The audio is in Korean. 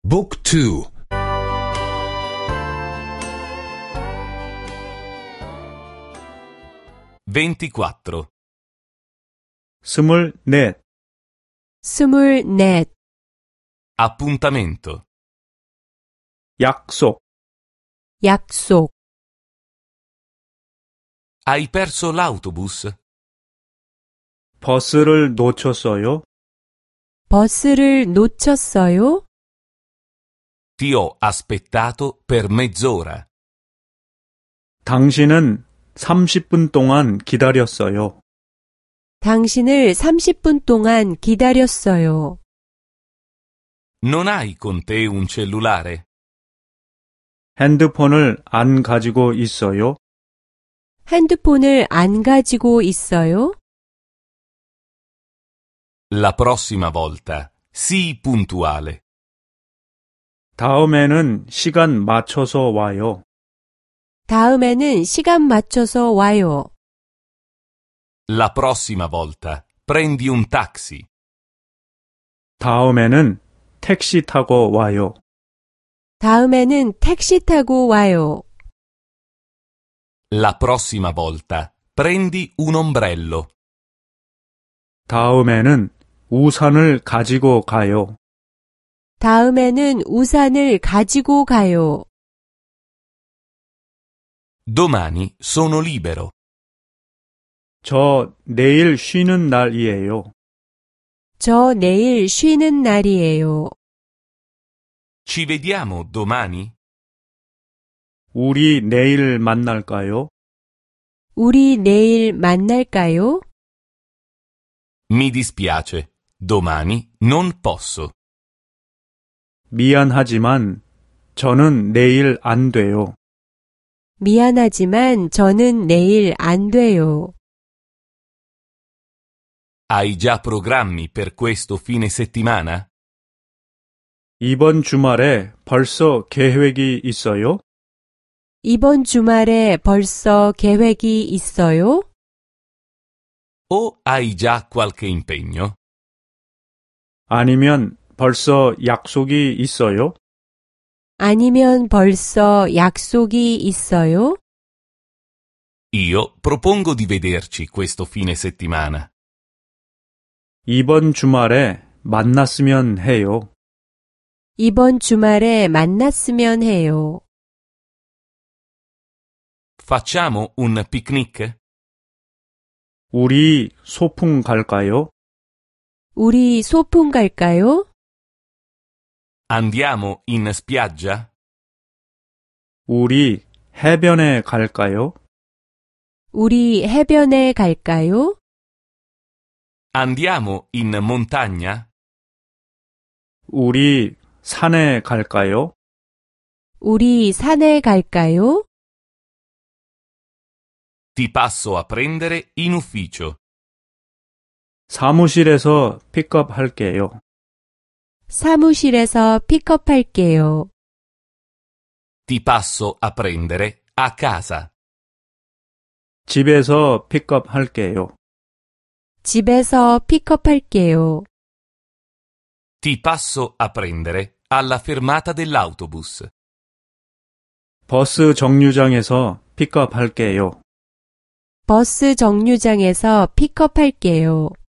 Book 2. 24. 24. 24. Appuntamento. 약속. 약속. Hai perso l'autobus? 버스를 놓쳤어요? 버스를 놓쳤어요? Ti ho aspettato per mezz'ora. 당신은 30분 동안 기다렸어요. 당신을 30분 동안 기다렸어요. Non hai con te un cellulare? 핸드폰을 안 가지고 있어요? 핸드폰을 안 가지고 있어요? La prossima volta, sii puntuale. 다음에는 시간 맞춰서 와요. 다음에는 시간 맞춰서 와요. La prossima volta, prendi un taxi. 다음에는 택시 타고 와요. 다음에는 택시 타고 와요. La prossima volta, prendi un ombrello. 다음에는 우산을 가지고 가요. 다음에는 우산을 가지고 가요. Domani sono libero. 저 내일 쉬는 날이에요. 저 내일 쉬는 날이에요. Ci vediamo domani? 우리 내일 만날까요? 우리 내일 만날까요? Mi dispiace. Domani non posso. 미안하지만 저는 내일 안 돼요. 미안하지만 저는 내일 안 돼요. Hai già programmi per questo fine settimana? 이번 주말에 벌써 계획이 있어요? 이번 주말에 벌써 계획이 있어요? O hai già qualche impegno? 아니면 벌써 약속이 있어요? 아니면 벌써 약속이 있어요? Io propongo di vederci questo fine settimana. 이번 주말에 만났으면 해요. 이번 주말에 만났으면 해요. Facciamo un picnic? 우리 소풍 갈까요? 우리 소풍 갈까요? Andiamo in spiaggia? 우리 해변에 갈까요? 우리 해변에 갈까요? Andiamo in montagna? 우리 산에 갈까요? 우리 산에 갈까요? Ti passo a prendere in ufficio. 사무실에서 픽업할게요. 사무실에서 픽업할게요. Ti passo a prendere a casa. 집에서 픽업할게요. 집에서 픽업할게요. Ti passo a prendere alla fermata dell'autobus. 버스 정류장에서 픽업할게요. 버스 정류장에서 픽업할게요.